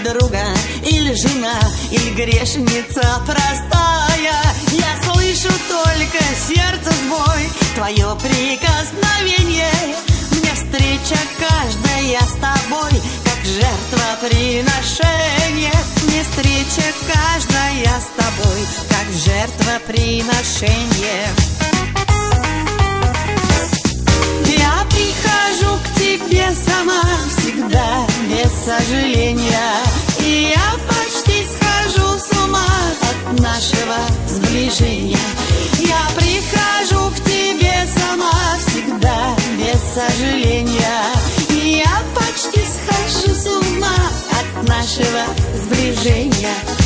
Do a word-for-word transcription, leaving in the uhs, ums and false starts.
подруга, или жена, или грешница простая. Я слышу только сердце сбой, твое прикосновение. Мне встреча каждая с тобой, как жертвоприношение. Мне встреча каждая с тобой, как жертвоприношение. Я прихожу к тебе сама, всегда без сожаления, и я почти схожу с ума от нашего сближения. Я прихожу к тебе сама, всегда без сожаления, и я почти схожу с ума от нашего сближения.